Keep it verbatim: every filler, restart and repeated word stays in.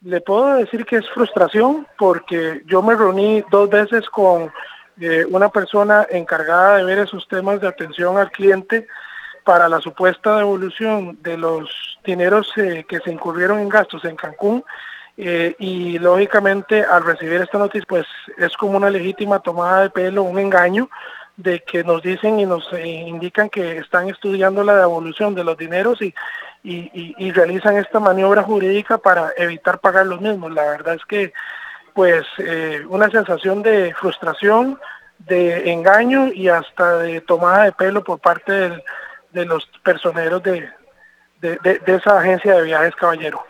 Le puedo decir que es frustración porque yo me reuní dos veces con eh, una persona encargada de ver esos temas de atención al cliente para la supuesta devolución de los dineros eh, que se incurrieron en gastos en Cancún. Eh, y lógicamente al recibir esta noticia pues es como una legítima tomada de pelo, un engaño de que nos dicen y nos eh, indican que están estudiando la devolución de los dineros y, y, y, y realizan esta maniobra jurídica para evitar pagar los mismos. La verdad es que pues eh, una sensación de frustración, de engaño y hasta de tomada de pelo por parte del, de los personeros de, de, de, de esa agencia de viajes, caballero.